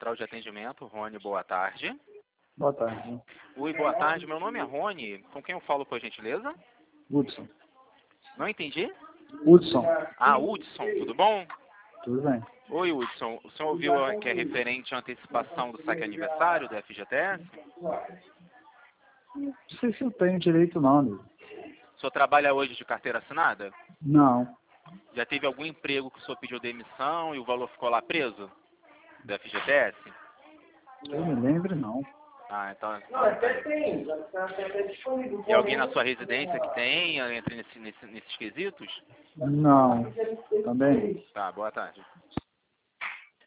central de atendimento. Rony, boa tarde. Boa tarde. Oi, boa tarde. Meu nome é Rony. Com quem eu falo, por gentileza? Hudson. Não entendi? Hudson. Ah, Hudson, tudo bom? Tudo bem. Oi, Hudson. O senhor ouviu que é referente à antecipação do saque aniversário do FGTS? Não sei se eu tenho direito não, amigo. O senhor trabalha hoje de carteira assinada? Não. Já teve algum emprego que o senhor pediu demissão e o valor ficou lá preso? Do FGTS? Eu me lembro não. Ah, então... Não, até tem, já até disponível. E alguém na sua residência que tenha, entre nesses quesitos? Não. Também. Tá, boa tarde.